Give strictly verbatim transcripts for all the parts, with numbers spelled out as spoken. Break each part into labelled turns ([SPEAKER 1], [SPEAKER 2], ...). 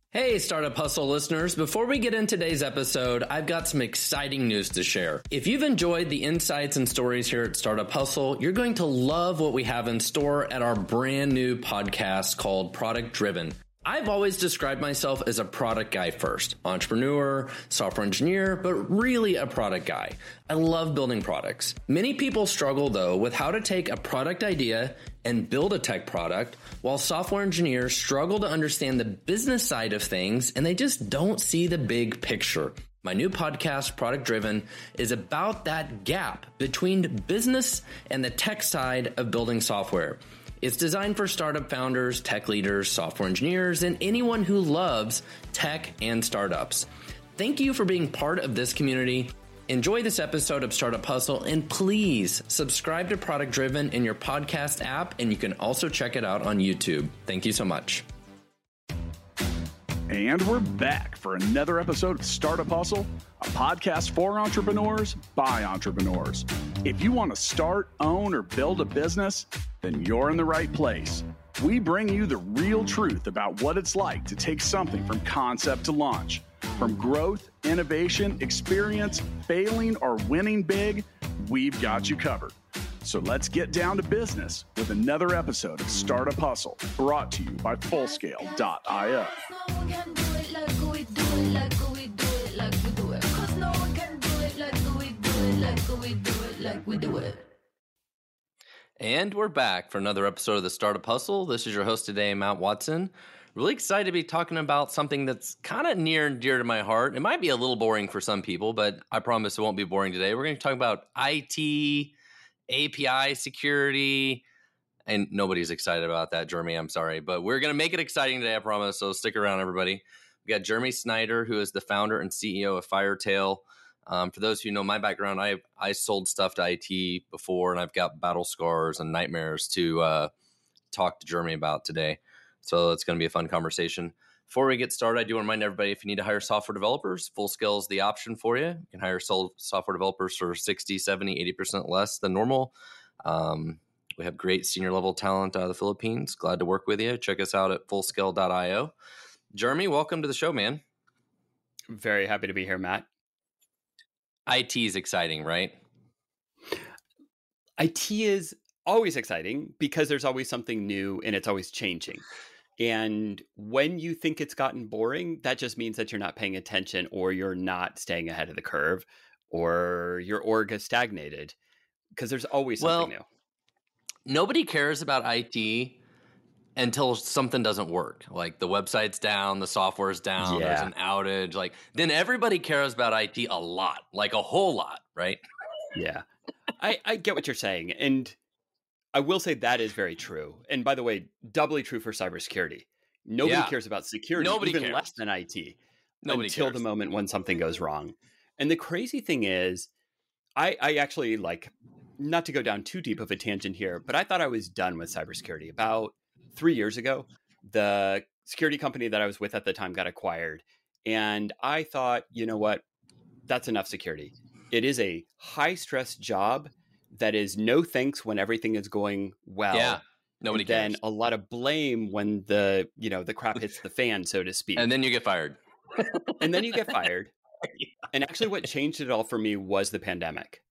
[SPEAKER 1] Hey, Startup Hustle listeners. Before we get into today's episode, I've got some exciting news to share. If you've enjoyed the insights and stories here at Startup Hustle, you're going to love what we have in store at our brand new podcast called Product Driven. I've always described myself as a product guy first, entrepreneur, software engineer, but really a product guy. I love building products. Many people struggle though with how to take a product idea and build a tech product, while software engineers struggle to understand the business side of things and they just don't see the big picture. My new podcast, Product Driven, is about that gap between business and the tech side of building software. It's designed for startup founders, tech leaders, software engineers, and anyone who loves tech and startups. Thank you for being part of this community. Enjoy this episode of Startup Hustle, and please subscribe to Product Driven in your podcast app, and you can also check it out on YouTube. Thank you so much.
[SPEAKER 2] And we're back for another episode of Startup Hustle, a podcast for entrepreneurs by entrepreneurs. If you want to start, own, or build a business, then you're in the right place. We bring you the real truth about what it's like to take something from concept to launch. From growth, innovation, experience, failing, or winning big, we've got you covered. So let's get down to business with another episode of Startup Hustle, brought to you by Fullscale dot io.
[SPEAKER 1] And we're back for another episode of the Startup Hustle. This is your host today, Matt Watson. Really excited to be talking about something that's kind of near and dear to my heart. It might be a little boring for some people, but I promise it won't be boring today. We're going to talk about I T, A P I security, and nobody's excited about that, Jeremy. I'm sorry, but we're going to make it exciting today, I promise. So stick around, everybody. We got Jeremy Snyder, who is the founder and C E O of Firetail. Um, for those who know my background, I I sold stuff to I T before, and I've got battle scars and nightmares to uh, talk to Jeremy about today. So it's going to be a fun conversation. Before we get started, I do want to remind everybody, if you need to hire software developers, Fullscale is the option for you. You can hire software developers for sixty, seventy, eighty percent less than normal. Um, we have great senior level talent out of the Philippines. Glad to work with you. Check us out at Fullscale dot io. Jeremy, welcome to the show, man.
[SPEAKER 3] Very happy to be here, Matt.
[SPEAKER 1] I T is exciting, right?
[SPEAKER 3] I T is always exciting because there's always something new and it's always changing. And when you think it's gotten boring, that just means that you're not paying attention, or you're not staying ahead of the curve, or your org has stagnated, because there's always something
[SPEAKER 1] well,
[SPEAKER 3] new.
[SPEAKER 1] Nobody cares about I T until something doesn't work. Like the website's down, the software's down,
[SPEAKER 3] Yeah.
[SPEAKER 1] there's an outage. Like then everybody cares about I T a lot, like a whole lot, right?
[SPEAKER 3] Yeah, I, I get what you're saying. And I will say that is very true. And by the way, doubly true for cybersecurity. Nobody
[SPEAKER 1] Yeah.
[SPEAKER 3] cares about security,
[SPEAKER 1] Nobody
[SPEAKER 3] even
[SPEAKER 1] cares.
[SPEAKER 3] less than I T,
[SPEAKER 1] Nobody
[SPEAKER 3] until
[SPEAKER 1] cares.
[SPEAKER 3] the moment when something goes wrong. And the crazy thing is, I, I actually, like, not to go down too deep of a tangent here, but I thought I was done with cybersecurity. About three years ago, the security company that I was with at the time got acquired. And I thought, you know what? That's enough security. It is a high stress job that is no thanks when everything is going well.
[SPEAKER 1] Yeah. Nobody
[SPEAKER 3] and
[SPEAKER 1] cares.
[SPEAKER 3] then a lot of blame when the, you know, the crap hits the fan, so to speak.
[SPEAKER 1] And then you get fired.
[SPEAKER 3] and then you get fired. And actually what changed it all for me was the pandemic.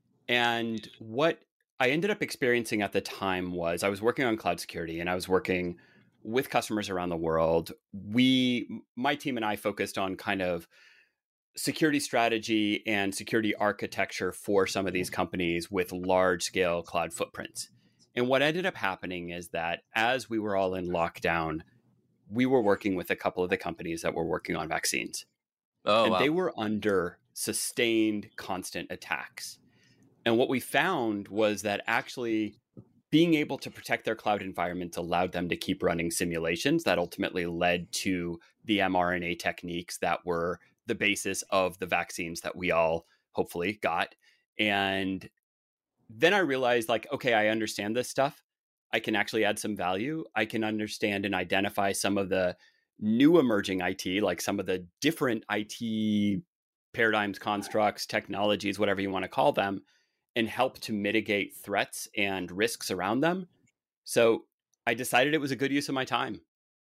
[SPEAKER 3] And what I ended up experiencing at the time was I was working on cloud security, and I was working with customers around the world. We, my team and I focused on kind of security strategy and security architecture for some of these companies with large scale cloud footprints. And what ended up happening is that as we were all in lockdown, we were working with a couple of the companies that were working on vaccines.
[SPEAKER 1] Oh,
[SPEAKER 3] and
[SPEAKER 1] wow.
[SPEAKER 3] they were under sustained constant attacks. And what we found was that actually being able to protect their cloud environments allowed them to keep running simulations that ultimately led to the mRNA techniques that were the basis of the vaccines that we all hopefully got. And then I realized, like, okay, I understand this stuff. I can actually add some value. I can understand and identify some of the new emerging I T, like some of the different I T paradigms, constructs, technologies, whatever you want to call them, and help to mitigate threats and risks around them. So I decided it was a good use of my time.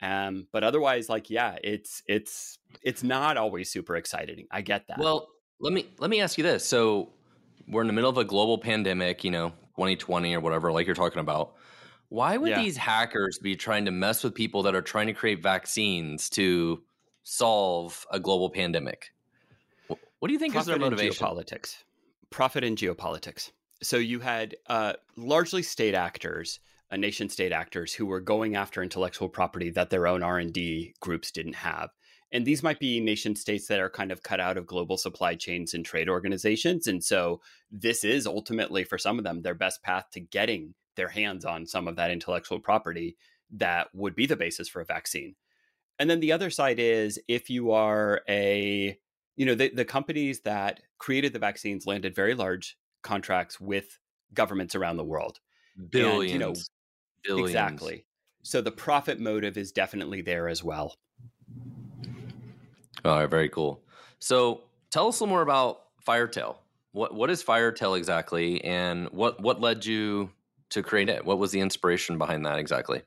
[SPEAKER 3] Um, but otherwise, like, yeah, it's it's it's not always super exciting. I get that.
[SPEAKER 1] Well, let me let me ask you this. So we're in the middle of a global pandemic, you know, twenty twenty or whatever, like you're talking about. Why would
[SPEAKER 3] Yeah.
[SPEAKER 1] these hackers be trying to mess with people that are trying to create vaccines to solve a global pandemic? Wh- What do you think is their
[SPEAKER 3] Profit and
[SPEAKER 1] motivation?
[SPEAKER 3] geopolitics. Profit and geopolitics. So you had uh, largely state actors, uh, nation state actors, who were going after intellectual property that their own R and D groups didn't have. And these might be nation states that are kind of cut out of global supply chains and trade organizations. And so this is ultimately, for some of them, their best path to getting their hands on some of that intellectual property that would be the basis for a vaccine. And then the other side is, if you are a, you know, the, the companies that created the vaccines landed very large contracts with governments around the world.
[SPEAKER 1] Billions.
[SPEAKER 3] And, you know,
[SPEAKER 1] Billions.
[SPEAKER 3] exactly. So the profit motive is definitely there as well.
[SPEAKER 1] All right, very cool. So tell us a little more about Firetail. What what is Firetail exactly, and what what led you to create it? What was the inspiration behind that exactly?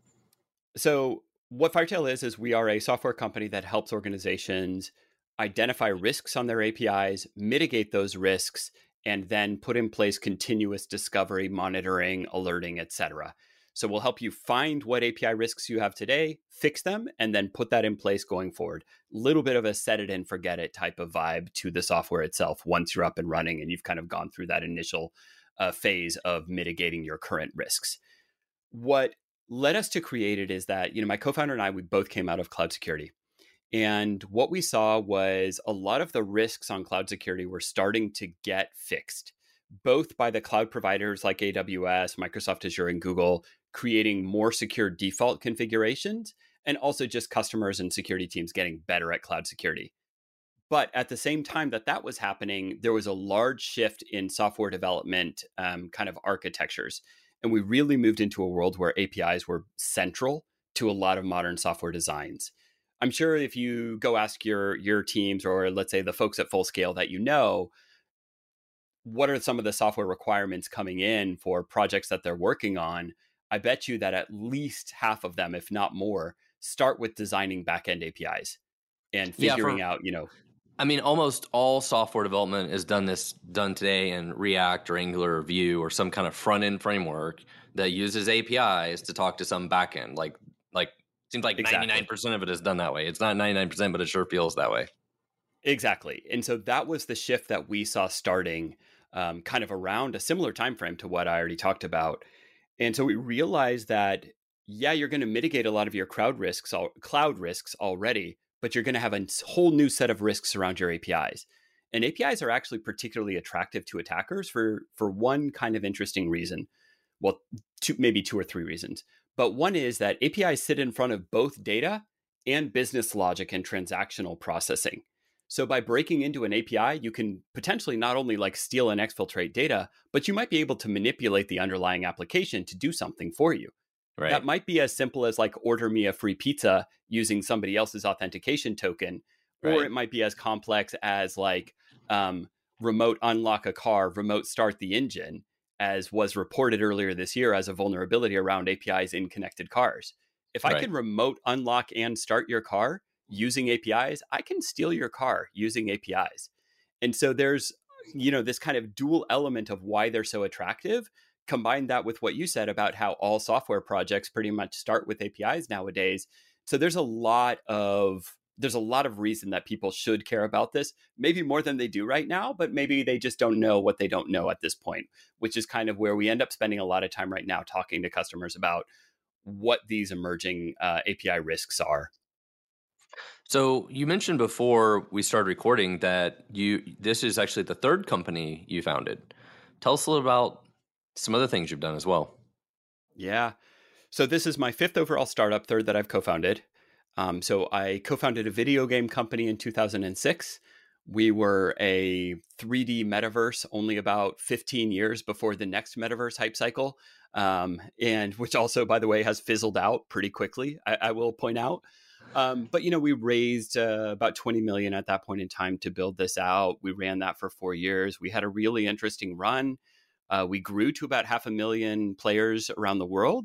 [SPEAKER 3] So what Firetail is, is we are a software company that helps organizations identify risks on their A P Is, mitigate those risks, and then put in place continuous discovery, monitoring, alerting, et cetera. So we'll help you find what A P I risks you have today, fix them, and then put that in place going forward. Little bit of a set it and forget it type of vibe to the software itself once you're up and running and you've kind of gone through that initial uh, phase of mitigating your current risks. What led us to create it is that, you know, my co-founder and I, we both came out of cloud security. And what we saw was a lot of the risks on cloud security were starting to get fixed, both by the cloud providers like A W S, Microsoft Azure, and Google, creating more secure default configurations, and also just customers and security teams getting better at cloud security. But at the same time that that was happening, there was a large shift in software development um, kind of architectures. And we really moved into a world where A P Is were central to a lot of modern software designs. I'm sure if you go ask your your teams, or let's say the folks at Fullscale that you know, what are some of the software requirements coming in for projects that they're working on, I bet you that at least half of them, if not more, start with designing backend A P Is and figuring
[SPEAKER 1] Yeah, for,
[SPEAKER 3] out, you know,
[SPEAKER 1] I mean, almost all software development is done this done today in React or Angular or Vue or some kind of front end framework that uses A P Is to talk to some backend. Like, like seems like
[SPEAKER 3] Exactly.
[SPEAKER 1] ninety-nine percent of it is done that way. It's not ninety-nine percent, but it sure feels that way.
[SPEAKER 3] Exactly. And so that was the shift that we saw starting um, kind of around a similar time frame to what I already talked about. And so we realized that, yeah, you're going to mitigate a lot of your cloud risks, cloud risks already, but you're going to have a whole new set of risks around your A P Is. And A P Is are actually particularly attractive to attackers for, for one kind of interesting reason. Well, two, maybe two or three reasons. But one is that A P Is sit in front of both data and business logic and transactional processing. So by breaking into an A P I, you can potentially not only like steal and exfiltrate data, but you might be able to manipulate the underlying application to do something for you.
[SPEAKER 1] Right.
[SPEAKER 3] That might be as simple as like order me a free pizza using somebody else's authentication token, or
[SPEAKER 1] Right.
[SPEAKER 3] it might be as complex as like um, remote unlock a car, remote start the engine, as was reported earlier this year as a vulnerability around A P Is in connected cars. If I
[SPEAKER 1] Right.
[SPEAKER 3] can remote unlock and start your car using A P Is, I can steal your car using A P Is. And so there's, you know, this kind of dual element of why they're so attractive. Combine that with what you said about how all software projects pretty much start with A P Is nowadays. So there's a lot of there's a lot of reason that people should care about this, maybe more than they do right now, but maybe they just don't know what they don't know at this point, which is kind of where we end up spending a lot of time right now talking to customers about what these emerging uh, A P I risks are.
[SPEAKER 1] So you mentioned before we started recording that you this is actually the third company you founded. Tell us a little about some other things you've done as well.
[SPEAKER 3] Yeah. So this is my fifth overall startup, third that I've co-founded. Um, so I co-founded a video game company in two thousand six. We were a three D metaverse only about fifteen years before the next metaverse hype cycle, um, and which also, by the way, has fizzled out pretty quickly, I, I will point out. Um, but, you know, we raised uh, about twenty million at that point in time to build this out. We ran that for four years. We had a really interesting run. Uh, we grew to about half a million players around the world.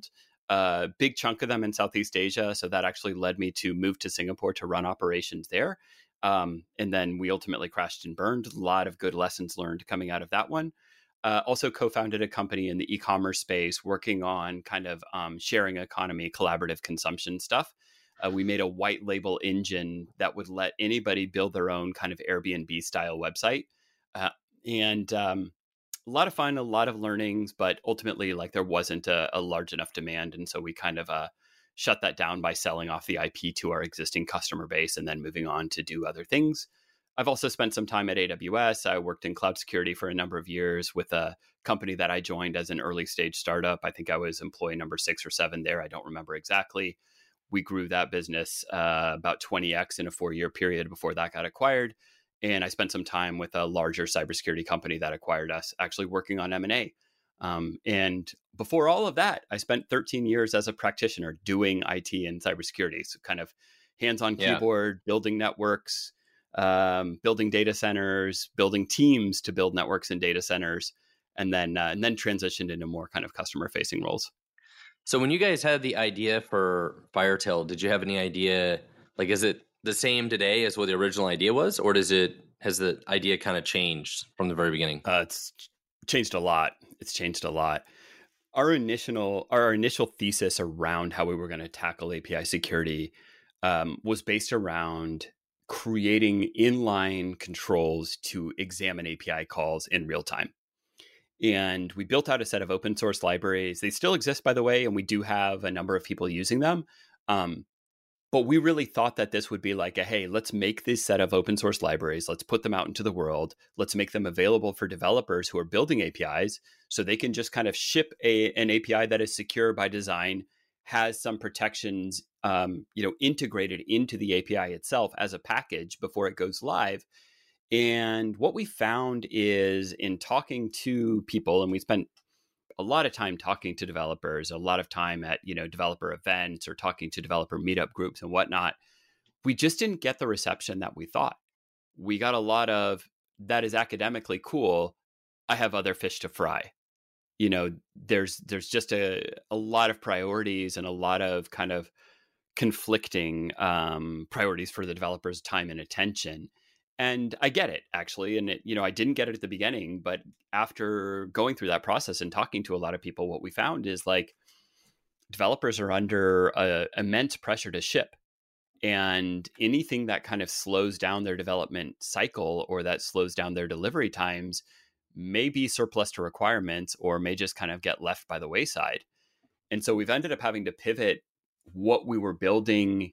[SPEAKER 3] a big chunk of them in Southeast Asia. So that actually led me to move to Singapore to run operations there. Um, and then we ultimately crashed and burned. A lot of good lessons learned coming out of that one. Uh, also co-founded a company in the e-commerce space working on kind of um, sharing economy, collaborative consumption stuff. Uh, we made a white label engine that would let anybody build their own kind of Airbnb style website. Uh, and um, a lot of fun, a lot of learnings, but ultimately like there wasn't a, a large enough demand. And so we kind of uh, shut that down by selling off the I P to our existing customer base and then moving on to do other things. I've also spent some time at A W S. I worked in cloud security for a number of years with a company that I joined as an early stage startup. I think I was employee number six or seven there. I don't remember exactly. We grew that business uh, about twenty x in a four-year period before that got acquired. And I spent some time with a larger cybersecurity company that acquired us, actually working on M and A. Um, and before all of that, I spent thirteen years as a practitioner doing I T and cybersecurity. So kind of hands-on
[SPEAKER 1] Yeah.
[SPEAKER 3] keyboard, building networks, um, building data centers, building teams to build networks and data centers, and then uh, and then transitioned into more kind of customer-facing roles.
[SPEAKER 1] So when you guys had the idea for Firetail, did you have any idea, like, is it the same today as what the original idea was, or does it, has the idea kind of changed from the very beginning?
[SPEAKER 3] Uh, it's changed a lot. It's changed a lot. Our initial, our initial thesis around how we were going to tackle A P I security um, was based around creating inline controls to examine A P I calls in real time. And we built out a set of open source libraries. They still exist, by the way, and we do have a number of people using them. Um, but we really thought that this would be like a, hey, let's make this set of open source libraries. Let's put them out into the world. Let's make them available for developers who are building A P Is so they can just kind of ship a, an A P I that is secure by design, has some protections um, you know, integrated into the A P I itself as a package before it goes live. And what we found is in talking to people, and we spent a lot of time talking to developers, a lot of time at, you know, developer events or talking to developer meetup groups and whatnot, we just didn't get the reception that we thought. We got a lot of, that is academically cool. I have other fish to fry. You know, there's there's just a, a lot of priorities and a lot of kind of conflicting um, priorities for the developers' time and attention. And I get it, actually. And, it, you know, I didn't get it at the beginning, but after going through that process and talking to a lot of people, what we found is like developers are under a, immense pressure to ship. And anything that kind of slows down their development cycle or that slows down their delivery times may be surplus to requirements or may just kind of get left by the wayside. And so we've ended up having to pivot what we were building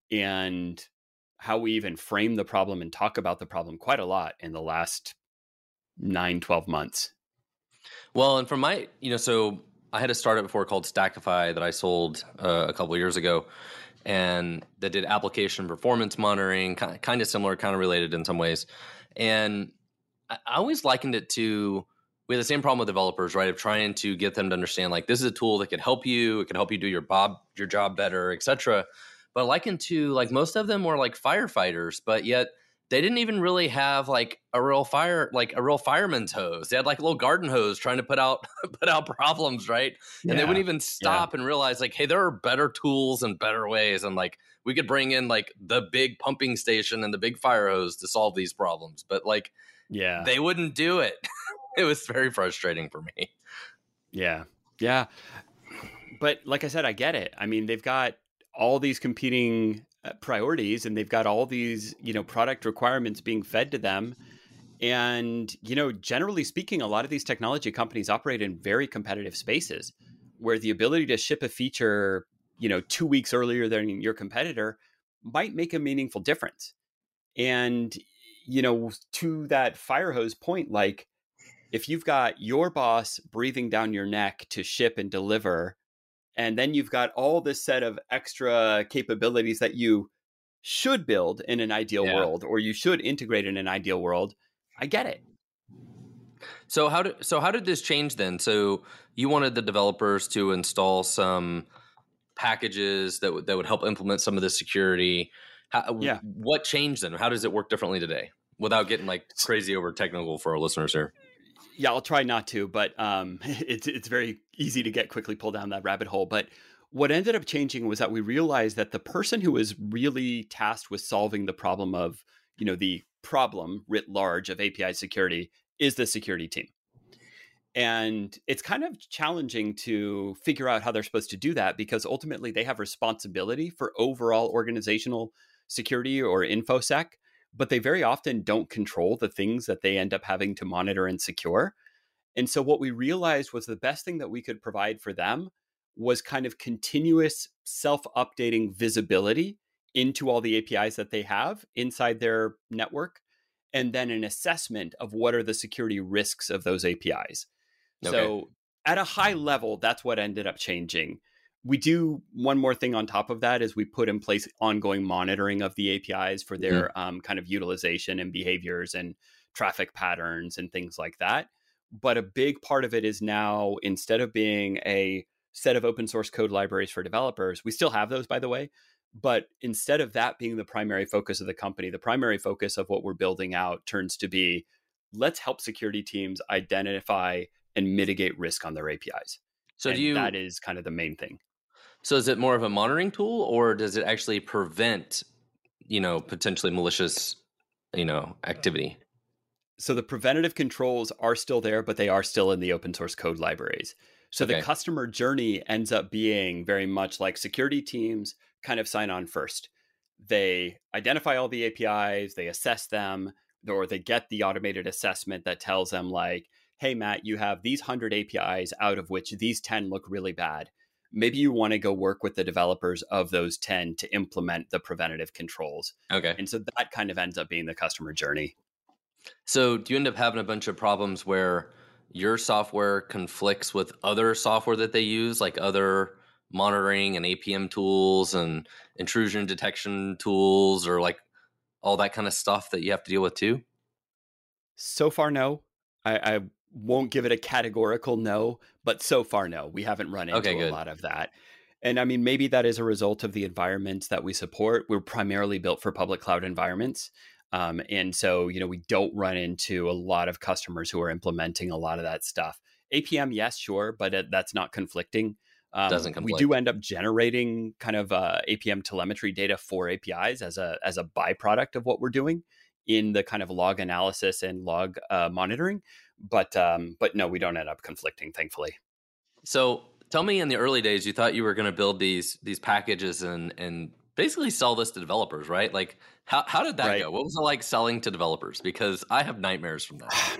[SPEAKER 3] and how we even frame the problem and talk about the problem quite a lot in the last nine, twelve months.
[SPEAKER 1] Well, and from my, you know, so I had a startup before called Stackify that I sold uh, a couple of years ago, and that did application performance monitoring, kind of, kind of similar, kind of related in some ways. And I, I always likened it to, we have the same problem with developers, right? Of trying to get them to understand, like, this is a tool that can help you, it can help you do your bob, your job better, et cetera. But likened to, like, most of them were like firefighters, but yet they didn't even really have like a real fire, like a real fireman's hose. They had like a little garden hose trying to put out, put out problems, right? And
[SPEAKER 3] Yeah.
[SPEAKER 1] they wouldn't even stop yeah. and realize, like, hey, there are better tools and better ways. And like, we could bring in like the big pumping station and the big fire hose to solve these problems. But like,
[SPEAKER 3] yeah,
[SPEAKER 1] they wouldn't do it. It was very frustrating for me.
[SPEAKER 3] Yeah. Yeah. But like I said, I get it. I mean, they've got all these competing priorities and they've got all these, you know, product requirements being fed to them. And, you know, generally speaking, a lot of these technology companies operate in very competitive spaces where the ability to ship a feature, you know, two weeks earlier than your competitor might make a meaningful difference. And, you know, to that fire hose point, like, if you've got your boss breathing down your neck to ship and deliver, and then you've got all this set of extra capabilities that you should build in an ideal yeah. world, or you should integrate in an ideal world, I get it.
[SPEAKER 1] So how did so how did this change then? So you wanted the developers to install some packages that would that would help implement some of the security. How,
[SPEAKER 3] yeah.
[SPEAKER 1] What changed then? How does it work differently today? Without getting like crazy over technical for our listeners here.
[SPEAKER 3] Yeah, I'll try not to, but um, it's it's very easy to get quickly pulled down that rabbit hole. But what ended up changing was that we realized that the person who was really tasked with solving the problem of, you know, the problem writ large of A P I security is the security team. And it's kind of challenging to figure out how they're supposed to do that, because ultimately they have responsibility for overall organizational security or InfoSec, but they very often don't control the things that they end up having to monitor and secure. And so what we realized was the best thing that we could provide for them was kind of continuous self-updating visibility into all the A P Is that they have inside their network, and then an assessment of what are the security risks of those A P Is. Okay. So at a high level, that's what ended up changing. We do one more thing on top of that is we put in place ongoing monitoring of the A P Is for their mm-hmm. um, kind of utilization and behaviors and traffic patterns and things like that. But a big part of it is now, instead of being a set of open source code libraries for developers, we still have those, by the way, but instead of that being the primary focus of the company, the primary focus of what we're building out turns to be, let's help security teams identify and mitigate risk on their A P Is. So and do you, that is kind of the main thing.
[SPEAKER 1] So is it more of a monitoring tool, or does it actually prevent, you know, potentially malicious, you know, activity?
[SPEAKER 3] So the preventative controls are still there, but they are still in the open source code libraries. So okay. the customer journey ends up being very much like security teams kind of sign on first. They identify all the A P Is, they assess them, or they get the automated assessment that tells them like, hey, Matt, you have these one hundred A P Is out of which these ten look really bad. Maybe you want to go work with the developers of those ten to implement the preventative controls.
[SPEAKER 1] Okay.
[SPEAKER 3] And so that kind of ends up being the customer journey.
[SPEAKER 1] So do you end up having a bunch of problems where your software conflicts with other software that they use, like other monitoring and A P M tools and intrusion detection tools, or like all that kind of stuff that you have to deal with too?
[SPEAKER 3] So far, no. I, I won't give it a categorical no, but so far, no. We haven't run into okay, a lot of that. And I mean, maybe that is a result of the environments that we support. We're primarily built for public cloud environments. Um, and so, you know, we don't run into a lot of customers who are implementing a lot of that stuff. A P M, yes, sure, but it, that's not conflicting. Um,
[SPEAKER 1] Doesn't conflict.
[SPEAKER 3] We do end up generating kind of uh, A P M telemetry data for A P Is as a as a byproduct of what we're doing in the kind of log analysis and log uh, monitoring. But um, but no, we don't end up conflicting, thankfully.
[SPEAKER 1] So tell me, in the early days, you thought you were going to build these these packages and and basically sell this to developers, right? Like, how how did that right. go? What was it like selling to developers? Because I have nightmares from that.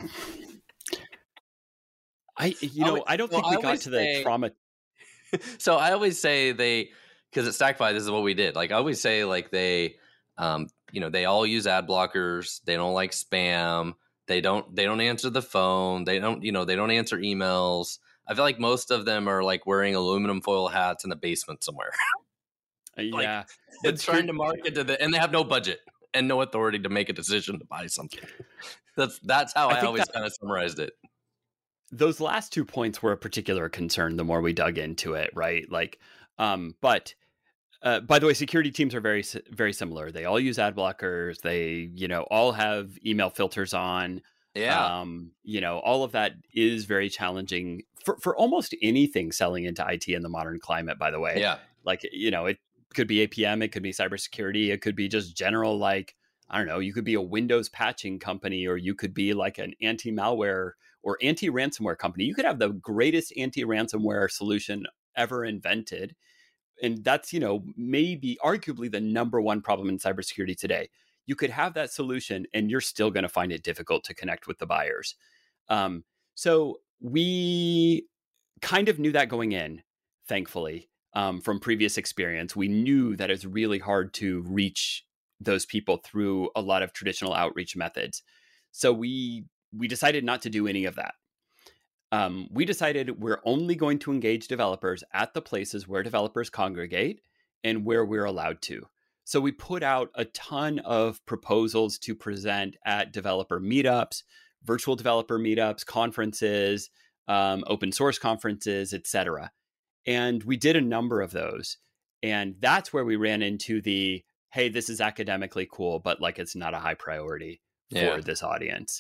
[SPEAKER 3] I you know I don't think well, we got to say, the trauma.
[SPEAKER 1] So I always say they, because at StackFi, this is what we did. Like I always say, like they, um, you know, they all use ad blockers. They don't like spam. They don't they don't answer the phone. They don't you know they don't answer emails. I feel like most of them are like wearing aluminum foil hats in the basement somewhere.
[SPEAKER 3] Yeah,
[SPEAKER 1] like, it's trying to market to the, and they have no budget and no authority to make a decision to buy something. That's that's how I, I always that, kind of summarized it.
[SPEAKER 3] Those last two points were a particular concern the more we dug into it, right? Like, um, but uh, by the way, security teams are very very similar. They all use ad blockers. They you know all have email filters on.
[SPEAKER 1] Yeah,
[SPEAKER 3] um, you know all of that is very challenging for for almost anything selling into I T in the modern climate. By the way,
[SPEAKER 1] yeah,
[SPEAKER 3] like you know it. Could be A P M, it could be cybersecurity, it could be just general, like, I don't know, you could be a Windows patching company, or you could be like an anti-malware or anti-ransomware company. You could have the greatest anti-ransomware solution ever invented. And that's, you know, maybe arguably the number one problem in cybersecurity today. You could have that solution and you're still going to find it difficult to connect with the buyers. Um, so we kind of knew that going in, thankfully. Um, from previous experience, we knew that it's really hard to reach those people through a lot of traditional outreach methods. So we we decided not to do any of that. Um, we decided we're only going to engage developers at the places where developers congregate and where we're allowed to. So we put out a ton of proposals to present at developer meetups, virtual developer meetups, conferences, um, open source conferences, et cetera. And we did a number of those. And that's where we ran into the, hey, this is academically cool, but like it's not a high priority for yeah. this audience.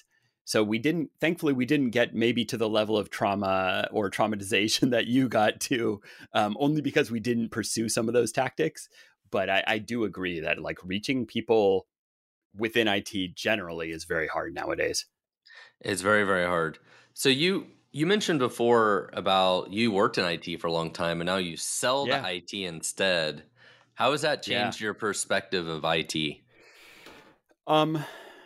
[SPEAKER 3] So we didn't, thankfully, we didn't get maybe to the level of trauma or traumatization that you got to, um, only because we didn't pursue some of those tactics. But I, I do agree that like reaching people within I T generally is very hard nowadays.
[SPEAKER 1] It's very, very hard. So you you mentioned before about you worked in I T for a long time and now you sell
[SPEAKER 3] Yeah.
[SPEAKER 1] to I T instead. How has that changed
[SPEAKER 3] Yeah.
[SPEAKER 1] your perspective of I T?
[SPEAKER 3] Um,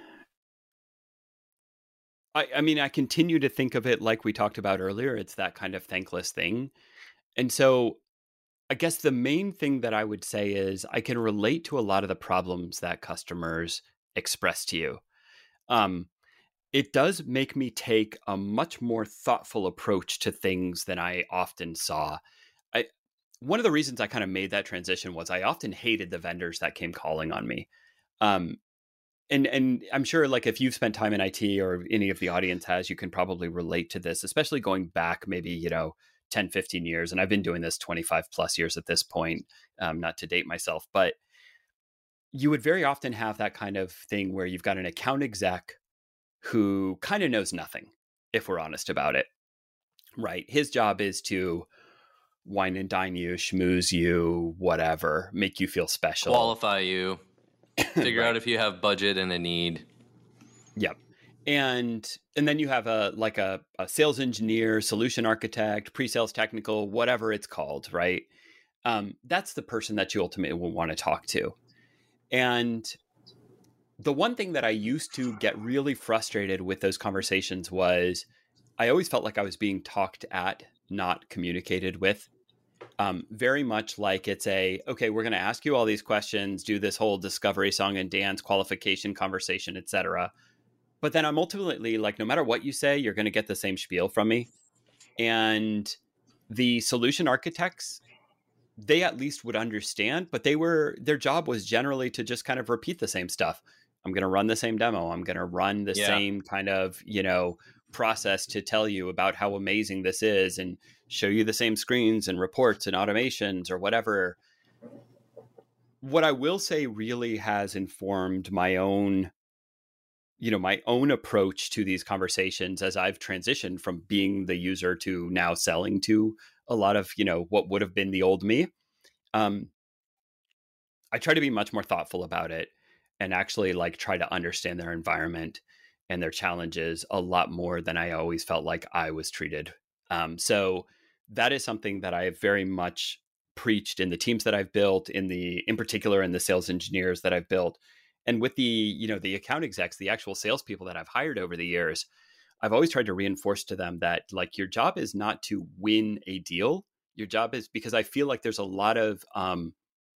[SPEAKER 3] I, I mean, I continue to think of it like we talked about earlier. It's that kind of thankless thing. And so I guess the main thing that I would say is I can relate to a lot of the problems that customers express to you. Um, it does make me take a much more thoughtful approach to things than I often saw. I, one of the reasons I kind of made that transition was I often hated the vendors that came calling on me. Um, and and I'm sure like if you've spent time in I T or any of the audience has, you can probably relate to this, especially going back maybe, you know, ten, fifteen years. And I've been doing this twenty-five plus years at this point, um, not to date myself, but you would very often have that kind of thing where you've got an account exec who kind of knows nothing, if we're honest about it, right? His job is to wine and dine you, schmooze you, whatever, make you feel special.
[SPEAKER 1] Qualify you, figure
[SPEAKER 3] Right.
[SPEAKER 1] out if you have budget and a need.
[SPEAKER 3] Yep. And and then you have a like a, a sales engineer, solution architect, pre-sales technical, whatever it's called, right? Um, that's the person that you ultimately will want to talk to. And the one thing that I used to get really frustrated with those conversations was I always felt like I was being talked at, not communicated with. Um, very much like it's a, okay, we're going to ask you all these questions, do this whole discovery song and dance qualification conversation, et cetera. But then I'm ultimately like, no matter what you say, you're going to get the same spiel from me. And the solution architects, they at least would understand, but they were, their job was generally to just kind of repeat the same stuff. I'm going to run the same demo. I'm going to run the
[SPEAKER 1] Yeah.
[SPEAKER 3] same kind of, you know, process to tell you about how amazing this is and show you the same screens and reports and automations or whatever. What I will say really has informed my own, you know, my own approach to these conversations as I've transitioned from being the user to now selling to a lot of, you know, what would have been the old me. Um, I try to be much more thoughtful about it and actually like try to understand their environment and their challenges a lot more than I always felt like I was treated. Um, so that is something that I have very much preached in the teams that I've built, in the, in particular, in the sales engineers that I've built. And with the, you know, the account execs, the actual salespeople that I've hired over the years, I've always tried to reinforce to them that like your job is not to win a deal. Your job is, because I feel like there's a lot of um,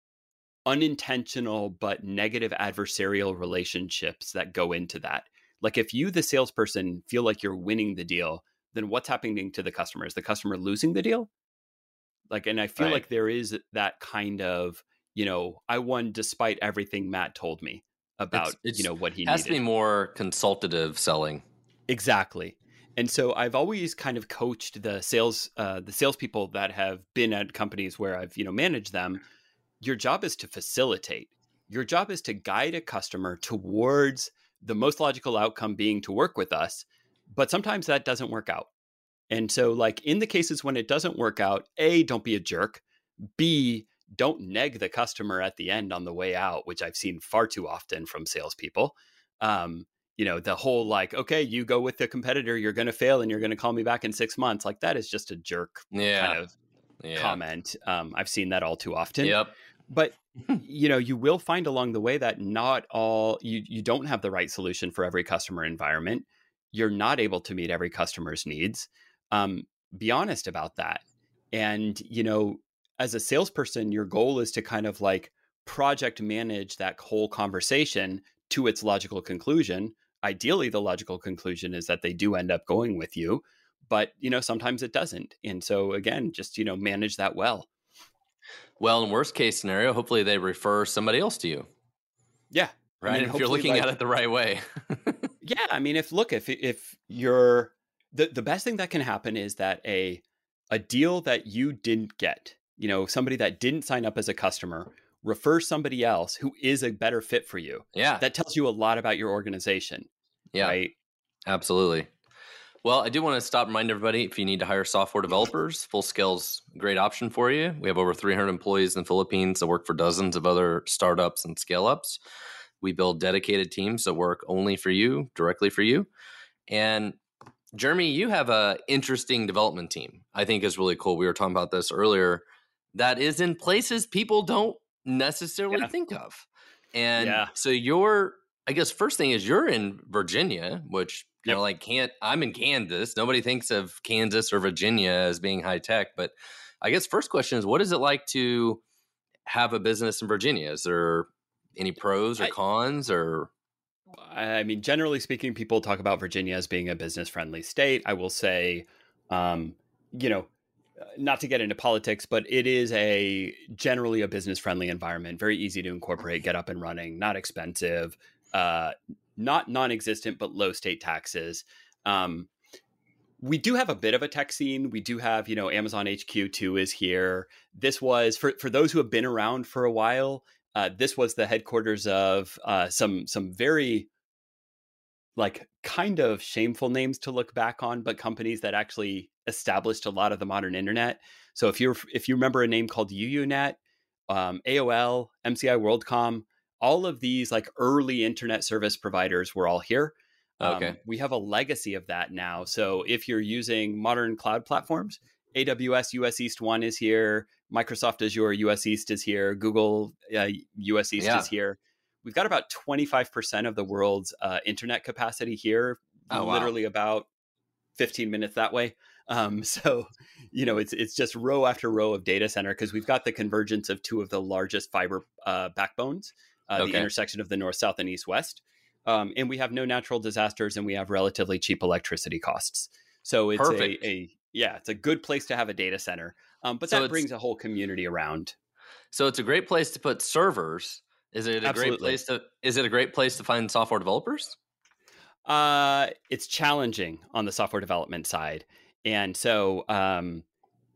[SPEAKER 3] unintentional but negative adversarial relationships that go into that. Like if you, the salesperson, feel like you're winning the deal, then what's happening to the customer? Is the customer losing the deal? Like, and I feel
[SPEAKER 1] Right.
[SPEAKER 3] like there is that kind of, you know, I won despite everything Matt told me about,
[SPEAKER 1] It's- it's-
[SPEAKER 3] you know, what he
[SPEAKER 1] has
[SPEAKER 3] needed.
[SPEAKER 1] to be more consultative selling.
[SPEAKER 3] Exactly. And so I've always kind of coached the sales, uh, the salespeople that have been at companies where I've, you know, managed them. Your job is to facilitate. Your job is to guide a customer towards the most logical outcome being to work with us. But sometimes that doesn't work out. And so like in the cases when it doesn't work out, A, don't be a jerk. B, don't neg the customer at the end on the way out, which I've seen far too often from salespeople. Um, you know, the whole like, okay, you go with the competitor, you're going to fail and you're going to call me back in six months. Like that is just a jerk
[SPEAKER 1] Yeah.
[SPEAKER 3] kind of
[SPEAKER 1] Yeah.
[SPEAKER 3] comment. Um, I've seen that all too often.
[SPEAKER 1] Yep.
[SPEAKER 3] But you know, you will find along the way that not all you you don't have the right solution for every customer environment. You're not able to meet every customer's needs. Um, be honest about that. And you know, as a salesperson, your goal is to kind of like project manage that whole conversation to its logical conclusion. Ideally, the logical conclusion is that they do end up going with you, but you know, sometimes it doesn't. And so again, just you know, manage that well.
[SPEAKER 1] Well, in worst case scenario, hopefully they refer somebody else to you.
[SPEAKER 3] Yeah.
[SPEAKER 1] Right.
[SPEAKER 3] I mean,
[SPEAKER 1] if you're
[SPEAKER 3] hopefully,
[SPEAKER 1] looking
[SPEAKER 3] like-
[SPEAKER 1] at it the right way.
[SPEAKER 3] Yeah, I mean, if look, if if you're the the best thing that can happen is that a a deal that you didn't get, you know, somebody that didn't sign up as a customer refers somebody else who is a better fit for you.
[SPEAKER 1] Yeah.
[SPEAKER 3] That tells you a lot about your organization,
[SPEAKER 1] yeah.
[SPEAKER 3] right?
[SPEAKER 1] Absolutely. Well, I do want to stop and remind everybody, if you need to hire software developers, Fullscale's a great option for you. We have over three hundred employees in the Philippines that work for dozens of other startups and scale-ups. We build dedicated teams that work only for you, directly for you. And Jeremy, you have an interesting development team. I think is really cool. We were talking about this earlier. That is in places people don't necessarily
[SPEAKER 3] Yeah.
[SPEAKER 1] think of. And
[SPEAKER 3] Yeah.
[SPEAKER 1] so you're, I guess, first thing is you're in Virginia, which you
[SPEAKER 3] Yep.
[SPEAKER 1] know, like can't, I'm in Kansas. Nobody thinks of Kansas or Virginia as being high tech. But I guess first question is, what is it like to have a business in Virginia? Is there any pros or
[SPEAKER 3] I-
[SPEAKER 1] cons or?
[SPEAKER 3] I mean, generally speaking, people talk about Virginia as being a business-friendly state. I will say, um, you know, not to get into politics, but it is a generally a business-friendly environment. Very easy to incorporate, get up and running, not expensive, uh, not non-existent, but low state taxes. Um, we do have a bit of a tech scene. We do have, you know, Amazon H Q two is here. This was for for those who have been around for a while. Uh, this was the headquarters of uh, some some very like kind of shameful names to look back on, but companies that actually established a lot of the modern internet. So if you're if you remember a name called UUNet, um, A O L, M C I WorldCom, all of these like early internet service providers were all here. Um,
[SPEAKER 1] Okay.
[SPEAKER 3] we have a legacy of that now. So if you're using modern cloud platforms, A W S U S East one is here, Microsoft Azure U S East is here, Google uh, U S East
[SPEAKER 1] Yeah.
[SPEAKER 3] is here. We've got about twenty-five percent of the world's uh, internet capacity here,
[SPEAKER 1] Oh, wow.
[SPEAKER 3] literally about fifteen minutes that way. Um, so, you know, it's it's just row after row of data center because we've got the convergence of two of the largest fiber uh, backbones, uh,
[SPEAKER 1] Okay.
[SPEAKER 3] the intersection of the north, south, and east, west. Um, and we have no natural disasters, and we have relatively cheap electricity costs. So it's
[SPEAKER 1] Perfect.
[SPEAKER 3] a, a yeah, it's a good place to have a data center. Um, but
[SPEAKER 1] So
[SPEAKER 3] that
[SPEAKER 1] it's-
[SPEAKER 3] brings a whole community around.
[SPEAKER 1] So it's a great place to put servers. Is it a great
[SPEAKER 3] Absolutely.
[SPEAKER 1] place to is it a great place to find software developers?
[SPEAKER 3] Uh, it's challenging on the software development side. And so um,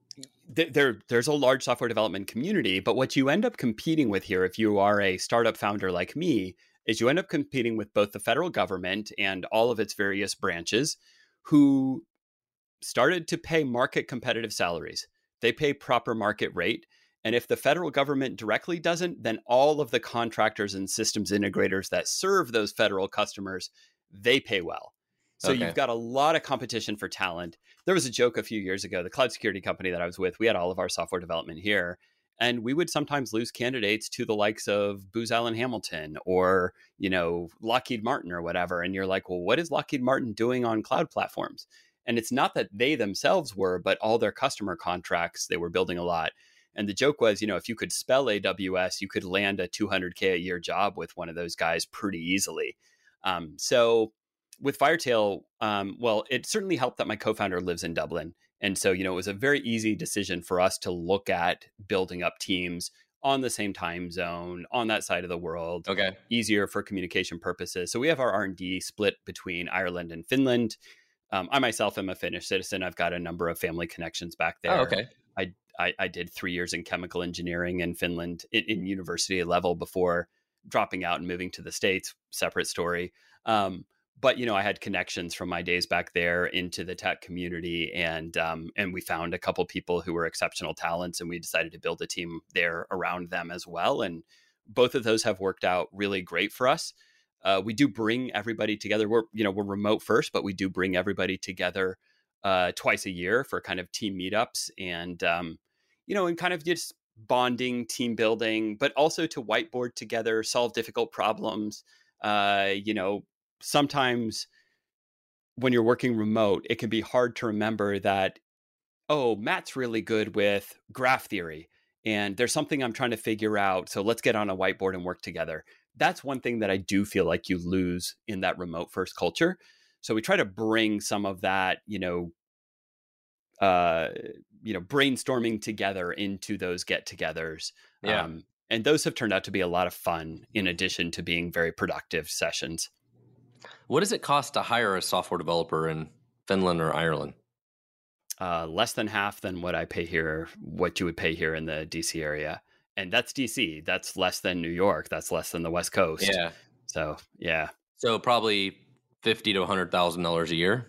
[SPEAKER 3] th- there, there's a large software development community, but what you end up competing with here, if you are a startup founder like me, is you end up competing with both the federal government and all of its various branches who started to pay market competitive salaries. They pay proper market rate. And if the federal government directly doesn't, then all of the contractors and systems integrators that serve those federal customers, they pay well. So
[SPEAKER 1] Okay.
[SPEAKER 3] you've got a lot of competition for talent. There was a joke a few years ago, the cloud security company that I was with, we had all of our software development here. And we would sometimes lose candidates to the likes of Booz Allen Hamilton or, you know, Lockheed Martin or whatever. And you're like, well, what is Lockheed Martin doing on cloud platforms? And it's not that they themselves were, but all their customer contracts, they were building a lot. And the joke was, you know, if you could spell A W S, you could land a two hundred K a year job with one of those guys pretty easily. Um, so with Firetail, um, well, it certainly helped that my co-founder lives in Dublin. And so, you know, it was a very easy decision for us to look at building up teams on the same time zone, on that side of the world,
[SPEAKER 1] Okay.
[SPEAKER 3] easier for communication purposes. So we have our R and D split between Ireland and Finland. Um, I myself am a Finnish citizen. I've got a number of family connections back there.
[SPEAKER 1] Oh, okay.
[SPEAKER 3] I, I, I did three years in chemical engineering in Finland in, in university level before dropping out and moving to the States. Separate story. Um, but, you know, I had connections from my days back there into the tech community. And um, and we found a couple people who were exceptional talents, and we decided to build a team there around them as well. And both of those have worked out really great for us. Uh, we do bring everybody together. We're, you know, we're remote first, but we do bring everybody together uh, twice a year for kind of team meetups and, um, you know, and kind of just bonding, team building, but also to whiteboard together, solve difficult problems. Uh, you know, sometimes when you're working remote, it can be hard to remember that, oh, Matt's really good with graph theory and there's something I'm trying to figure out. So let's get on a whiteboard and work together. That's one thing that I do feel like you lose in that remote first culture. So we try to bring some of that, you know, uh, you know, brainstorming together into those get-togethers.
[SPEAKER 1] Yeah.
[SPEAKER 3] Um, and those have turned out to be a lot of fun in addition to being very productive sessions.
[SPEAKER 1] What does it cost to hire a software developer in Finland or Ireland?
[SPEAKER 3] Uh, less than half than what I pay here, what you would pay here in the D C area. And that's D C. That's less than New York. That's less than the West Coast.
[SPEAKER 1] Yeah.
[SPEAKER 3] So, yeah.
[SPEAKER 1] So probably fifty to a hundred thousand dollars a year,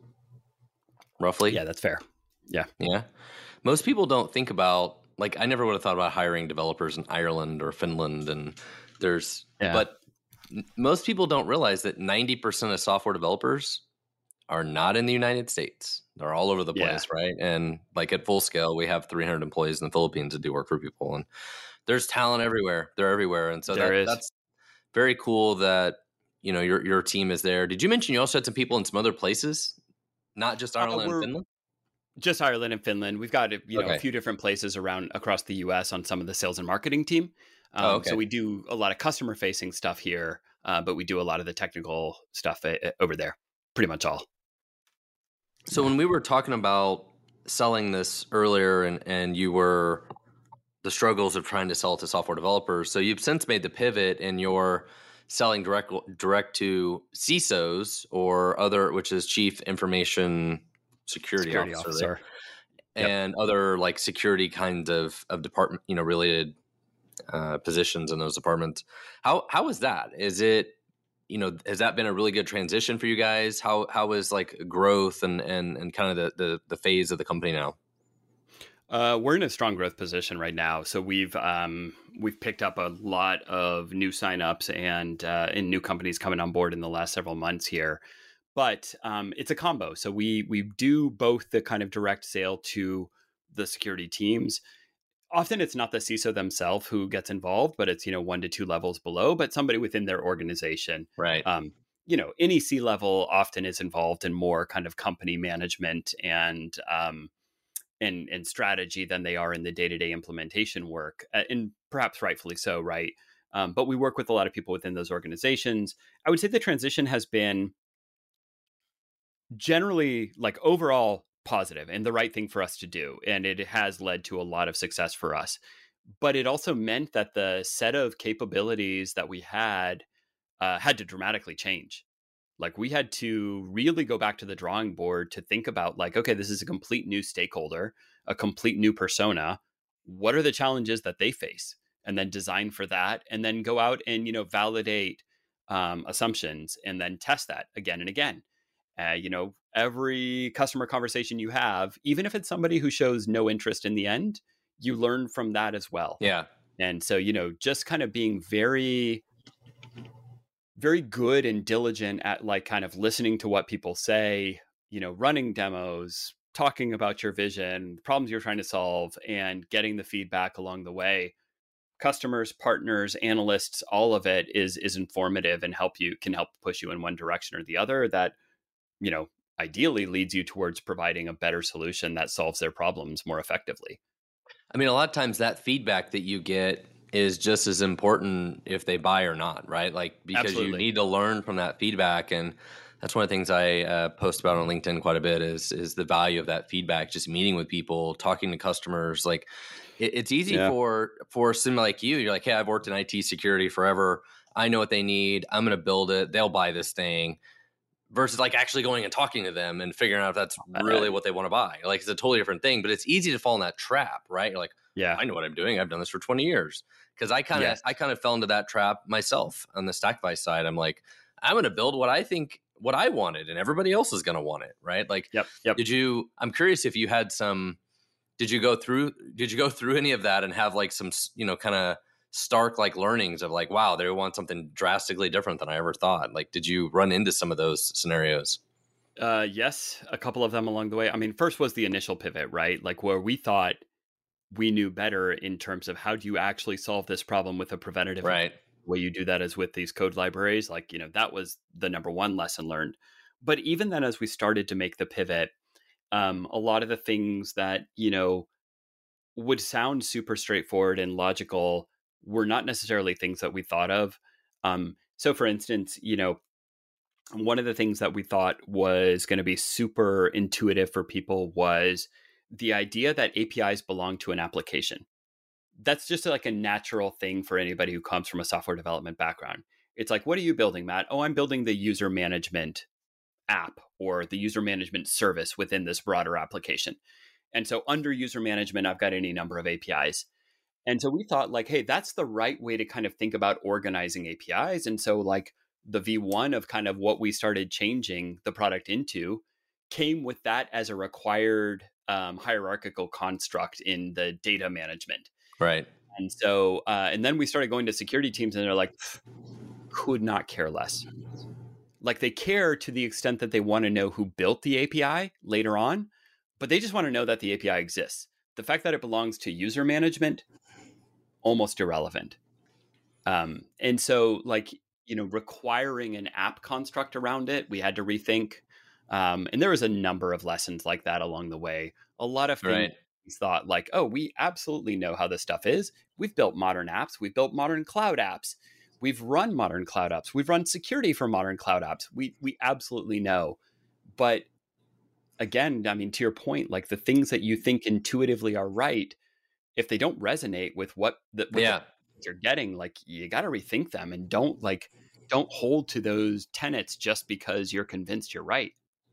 [SPEAKER 1] roughly.
[SPEAKER 3] Yeah, that's fair. Yeah,
[SPEAKER 1] yeah. Most people don't think about, like, I never would have thought about hiring developers in Ireland or Finland, and there's,
[SPEAKER 3] yeah.
[SPEAKER 1] but most people don't realize that ninety percent of software developers are not in the United States. They're all over the place, yeah. right? And like at full scale, we have three hundred employees in the Philippines that do work for people, and there's talent everywhere. They're everywhere, and so that, that's very cool that, you know, your your team is there. Did you mention you also had some people in some other places, not just Ireland uh, and Finland?
[SPEAKER 3] Just Ireland and Finland. We've got, you know, okay. a few different places around across the U S on some of the sales and marketing team. Um, oh, okay. So we do a lot of customer facing stuff here, uh, but we do a lot of the technical stuff uh, over there. Pretty much all.
[SPEAKER 1] So when we were talking about selling this earlier, and, and you were the struggles of trying to sell it to software developers, so you've since made the pivot and you're selling direct direct to C I S Os or other, which is Chief Information Security, Security Officer, officer. and yep. other like security kinds of, of department, you know, related uh, positions in those departments. How how is that? Is it, you know, has that been a really good transition for you guys? How how is like growth and and and kind of the the, the phase of the company now?
[SPEAKER 3] Uh, we're in a strong growth position right now. So we've um, we've picked up a lot of new signups and uh, and new companies coming on board in the last several months here. But um, it's a combo. So we we do both the kind of direct sale to the security teams. Often it's not the C I S O themselves who gets involved, but it's, you know, one to two levels below, but somebody within their organization.
[SPEAKER 1] Right.
[SPEAKER 3] Um, you know, any C-level often is involved in more kind of company management and um, and and strategy than they are in the day-to-day implementation work, uh, and perhaps rightfully so, right? Um, but we work with a lot of people within those organizations. I would say the transition has been generally, like, overall positive and the right thing for us to do. And it has led to a lot of success for us. But it also meant that the set of capabilities that we had uh, had to dramatically change. Like, we had to really go back to the drawing board to think about, like, okay, this is a complete new stakeholder, a complete new persona. What are the challenges that they face? And then design for that, and then go out and, you know, validate um, assumptions and then test that again and again. Uh, you know, every customer conversation you have, even if it's somebody who shows no interest in the end, you learn from that as well.
[SPEAKER 1] Yeah.
[SPEAKER 3] And so, you know, just kind of being very, very good and diligent at, like, kind of listening to what people say, you know, running demos, talking about your vision, problems you're trying to solve, and getting the feedback along the way. Customers, partners, analysts, all of it is is informative and help you can help push you in one direction or the other that, you know, ideally leads you towards providing a better solution that solves their problems more effectively.
[SPEAKER 1] I mean, a lot of times that feedback that you get is just as important if they buy or not, right? Like, because Absolutely. You need to learn from that feedback. And that's one of the things I uh, post about on LinkedIn quite a bit is, is the value of that feedback, just meeting with people, talking to customers. Like, it, it's easy yeah. for, for someone like you. You're like, hey, I've worked in I T security forever. I know what they need. I'm going to build it. They'll buy this thing. Versus like actually going and talking to them and figuring out if that's really what they want to buy. Like, it's a totally different thing, but it's easy to fall in that trap, right? You're like, yeah, I know what I'm doing. I've done this for twenty years. Cause I kind of, yes. I kind of fell into that trap myself on the Stackify side. I'm like, I'm going to build what I think, what I wanted, and everybody else is going to want it. Right. Like,
[SPEAKER 3] yep, yep.
[SPEAKER 1] did you, I'm curious if you had some, did you go through, did you go through any of that and have like some, you know, kind of stark like learnings of like, wow, they want something drastically different than I ever thought? Like, did you run into some of those scenarios?
[SPEAKER 3] Uh, yes, a couple of them along the way. I mean, first was the initial pivot, right? Like, where we thought we knew better in terms of how do you actually solve this problem with a preventative
[SPEAKER 1] right.
[SPEAKER 3] The way you do that is with these code libraries. Like, you know, that was the number one lesson learned. But even then, as we started to make the pivot, um, a lot of the things that, you know, would sound super straightforward and logical were not necessarily things that we thought of. Um, so for instance, you know, one of the things that we thought was going to be super intuitive for people was the idea that A P Is belong to an application. That's just like a natural thing for anybody who comes from a software development background. It's like, what are you building, Matt? Oh, I'm building the user management app or the user management service within this broader application. And so under user management, I've got any number of A P Is. And so we thought, like, hey, that's the right way to kind of think about organizing A P Is. And so, like, the V one of kind of what we started changing the product into came with that as a required um, hierarchical construct in the data management.
[SPEAKER 1] Right.
[SPEAKER 3] And so, uh, and then we started going to security teams and they're like, could not care less. Like they care to the extent that they want to know who built the A P I later on, but they just want to know that the A P I exists. The fact that it belongs to user management, almost irrelevant. Um, and so like, you know, requiring an app construct around it, we had to rethink. Um, and there was a number of lessons like that along the way. A lot of things
[SPEAKER 1] Right.
[SPEAKER 3] thought like, oh, we absolutely know how this stuff is. We've built modern apps. We've built modern cloud apps. We've run modern cloud apps. We've run security for modern cloud apps. We we absolutely know. But again, I mean, to your point, like the things that you think intuitively are right, if they don't resonate with what the, with
[SPEAKER 1] Yeah.
[SPEAKER 3] the you're getting, like you got to rethink them and don't like don't hold to those tenets just because you're convinced you're right.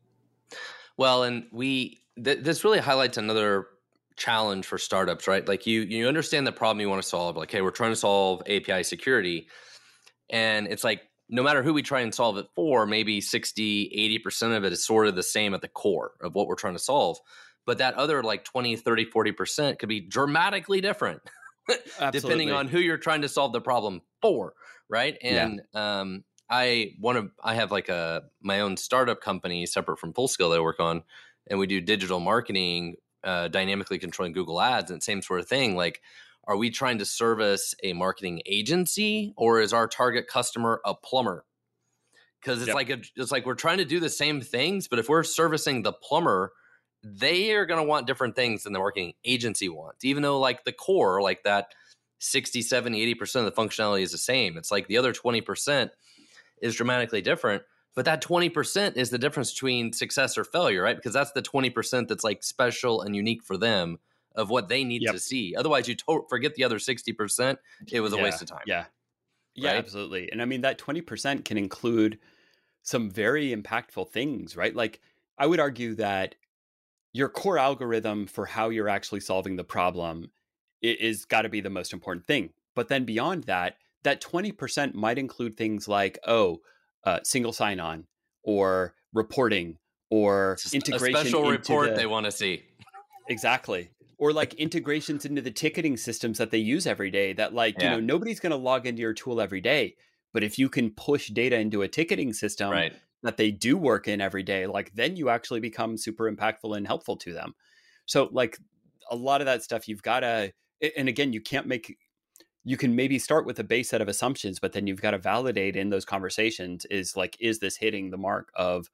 [SPEAKER 1] Well, and we th- this really highlights another challenge for startups, right? Like you you understand the problem you want to solve. Like, hey, we're trying to solve A P I security. And it's like, no matter who we try and solve it for, maybe sixty, eighty percent of it is sort of the same at the core of what we're trying to solve. But that other like twenty, thirty, forty percent could be dramatically different depending on who you're trying to solve the problem for, right? And yeah. um, I want to, I have like a, my own startup company separate from Fullscale that I work on, and we do digital marketing, uh, dynamically controlling Google Ads and same sort of thing. Like, are we trying to service a marketing agency or is our target customer a plumber? Because it's yep. like a, it's like we're trying to do the same things, but if we're servicing the plumber, they are going to want different things than the marketing agency wants. Even though like the core, like that sixty, seventy, eighty percent of the functionality is the same. It's like the other twenty percent is dramatically different. But that twenty percent is the difference between success or failure, right? Because that's the twenty percent that's like special and unique for them, of what they need yep. to see. Otherwise, you to- forget the other sixty percent. It was a
[SPEAKER 3] yeah,
[SPEAKER 1] waste of time.
[SPEAKER 3] Yeah. Yeah, right? Absolutely. And I mean, that twenty percent can include some very impactful things, right? Like I would argue that your core algorithm for how you're actually solving the problem is, is got to be the most important thing. But then beyond that, that twenty percent might include things like, oh, uh, single sign-on or reporting or
[SPEAKER 1] Just
[SPEAKER 3] integration.
[SPEAKER 1] A special
[SPEAKER 3] into
[SPEAKER 1] report
[SPEAKER 3] the,
[SPEAKER 1] they want to see.
[SPEAKER 3] Exactly. Or like integrations into the ticketing systems that they use every day that like, yeah. you know, nobody's going to log into your tool every day. But if you can push data into a ticketing system
[SPEAKER 1] right.
[SPEAKER 3] that they do work in every day, like then you actually become super impactful and helpful to them. So like a lot of that stuff you've got to, and again, you can't make, you can maybe start with a base set of assumptions, but then you've got to validate in those conversations is like, is this hitting the mark of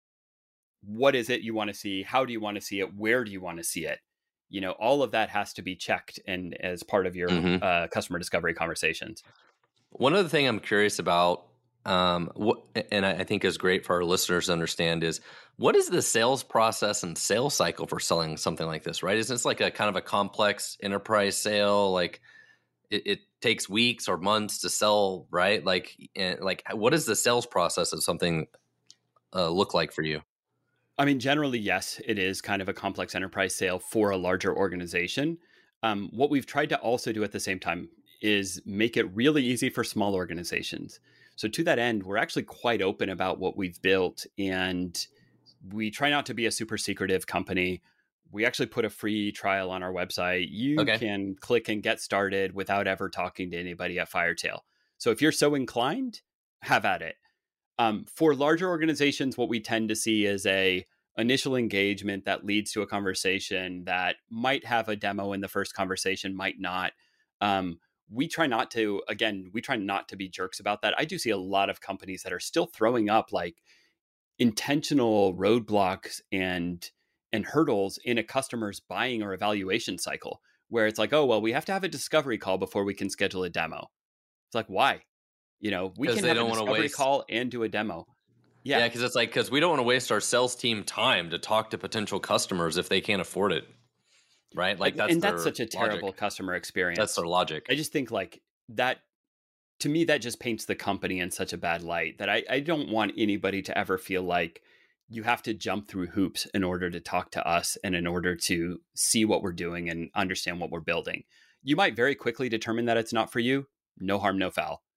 [SPEAKER 3] what is it you want to see? How do you want to see it? Where do you want to see it? You know, all of that has to be checked and as part of your mm-hmm. uh, customer discovery conversations.
[SPEAKER 1] One other thing I'm curious about, um, what, and I think is great for our listeners to understand is, what is the sales process and sales cycle for selling something like this, right? Is this like a kind of a complex enterprise sale? Like it, it takes weeks or months to sell, right? Like, and like what does the sales process of something uh, look like for you?
[SPEAKER 3] I mean, generally, yes, it is kind of a complex enterprise sale for a larger organization. Um, what we've tried to also do at the same time is make it really easy for small organizations. So to that end, we're actually quite open about what we've built, and we try not to be a super secretive company. We actually put a free trial on our website. You okay. can click and get started without ever talking to anybody at Firetail. So if you're so inclined, have at it. Um, for larger organizations, what we tend to see is a initial engagement that leads to a conversation that might have a demo in the first conversation, might not. Um, we try not to, again, we try not to be jerks about that. I do see a lot of companies that are still throwing up like intentional roadblocks and and hurdles in a customer's buying or evaluation cycle, where it's like, oh, well, we have to have a discovery call before we can schedule a demo. It's like, why? You know, we can have a discovery waste... call and do a demo. Yeah,
[SPEAKER 1] yeah, because it's like, because we don't want to waste our sales team time to talk to potential customers if they can't afford it, right? Like that's
[SPEAKER 3] and that's such a terrible
[SPEAKER 1] logic.
[SPEAKER 3] Customer experience.
[SPEAKER 1] That's their logic.
[SPEAKER 3] I just think like that, to me, that just paints the company in such a bad light that I, I don't want anybody to ever feel like you have to jump through hoops in order to talk to us and in order to see what we're doing and understand what we're building. You might very quickly determine that it's not for you. No harm, no foul.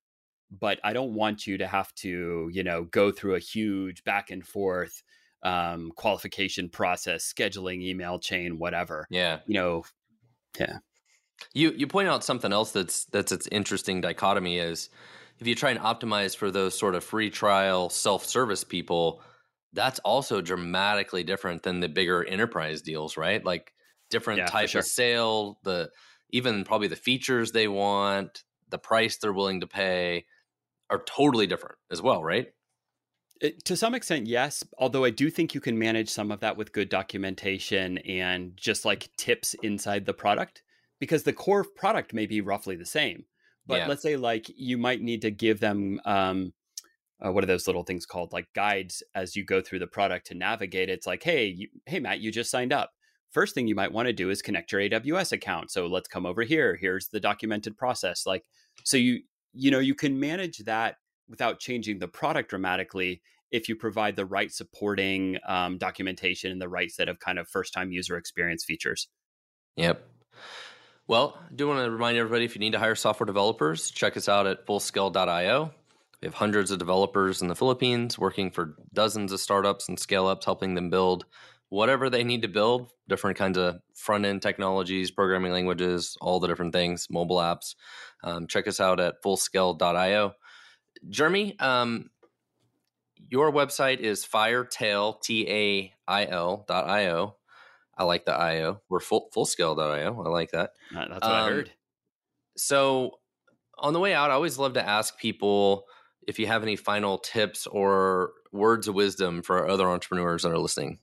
[SPEAKER 3] but I don't want you to have to, you know, go through a huge back and forth um, qualification process, scheduling, email chain, whatever.
[SPEAKER 1] Yeah.
[SPEAKER 3] You know, yeah.
[SPEAKER 1] You you point out something else that's that's its interesting dichotomy is if you try and optimize for those sort of free trial self-service people, that's also dramatically different than the bigger enterprise deals, right? Like different
[SPEAKER 3] Yeah,
[SPEAKER 1] type
[SPEAKER 3] sure.
[SPEAKER 1] of sale, the even probably the features they want, the price they're willing to pay are totally different as well, right?
[SPEAKER 3] It, to some extent, yes. Although I do think you can manage some of that with good documentation and just like tips inside the product, because the core product may be roughly the same. But
[SPEAKER 1] Yeah.
[SPEAKER 3] let's say like you might need to give them, um, uh, what are those little things called? Like guides as you go through the product to navigate. It's like, hey, you, hey, Matt, you just signed up. First thing you might want to do is connect your A W S account. So let's come over here. Here's the documented process. Like, so you, you know, you can manage that without changing the product dramatically if you provide the right supporting um, documentation and the right set of kind of first-time user experience features.
[SPEAKER 1] Yep. Well, I do want to remind everybody, if you need to hire software developers, check us out at full scale dot io. We have hundreds of developers in the Philippines working for dozens of startups and scale-ups, helping them build whatever they need to build, different kinds of front-end technologies, programming languages, all the different things, mobile apps. Um, check us out at full scale dot io. Jeremy, um, your website is firetail, T A I L dot I O. I like the I O. We're full, fullscale dot I O. I like that.
[SPEAKER 3] Uh, that's what
[SPEAKER 1] Um,
[SPEAKER 3] I heard.
[SPEAKER 1] So on the way out, I always love to ask people if you have any final tips or words of wisdom for other entrepreneurs that are listening.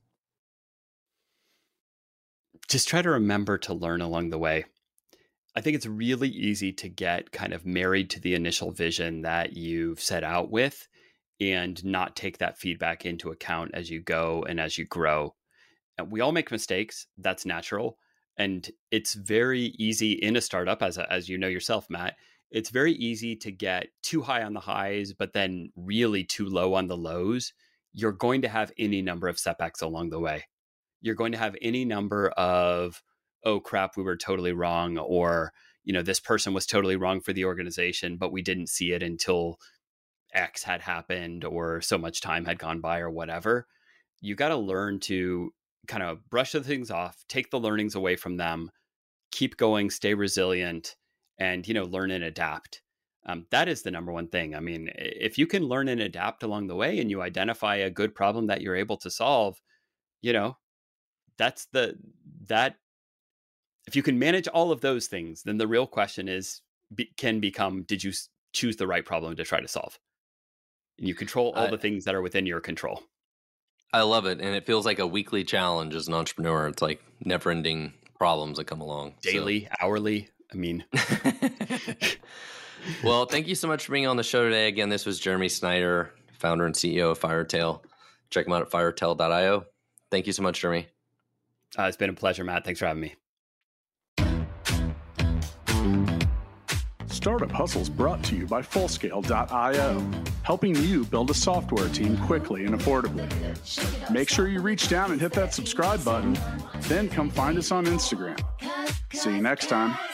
[SPEAKER 3] Just try to remember to learn along the way. I think it's really easy to get kind of married to the initial vision that you've set out with and not take that feedback into account as you go and as you grow. And we all make mistakes. That's natural. And it's very easy in a startup, as, as you know yourself, Matt, it's very easy to get too high on the highs, but then really too low on the lows. You're going to have any number of setbacks along the way. You're going to have any number of, oh crap, we were totally wrong, or, you know, this person was totally wrong for the organization, but we didn't see it until X had happened or so much time had gone by or whatever. You got to learn to kind of brush the things off, take the learnings away from them, keep going, stay resilient, and, you know, learn and adapt. Um, that is the number one thing. I mean, if you can learn and adapt along the way and you identify a good problem that you're able to solve, you know, that's the, that, if you can manage all of those things, then the real question is, be, can become, did you s- choose the right problem to try to solve? And you control all
[SPEAKER 1] I-
[SPEAKER 3] the things that are within your control.
[SPEAKER 1] I love it. And it feels like a weekly challenge as an entrepreneur. It's like never ending problems that come along.
[SPEAKER 3] Daily, so. Hourly. I mean,
[SPEAKER 1] well, thank you so much for being on the show today. Again, this was Jeremy Snyder, founder and C E O of Firetail. Check him out at firetail dot I O. Thank you so much, Jeremy.
[SPEAKER 3] Uh, it's been a pleasure, Matt. Thanks for having me.
[SPEAKER 2] Startup Hustles brought to you by full scale dot I O, helping you build a software team quickly and affordably. Make sure you reach down and hit that subscribe button, then come find us on Instagram. See you next time.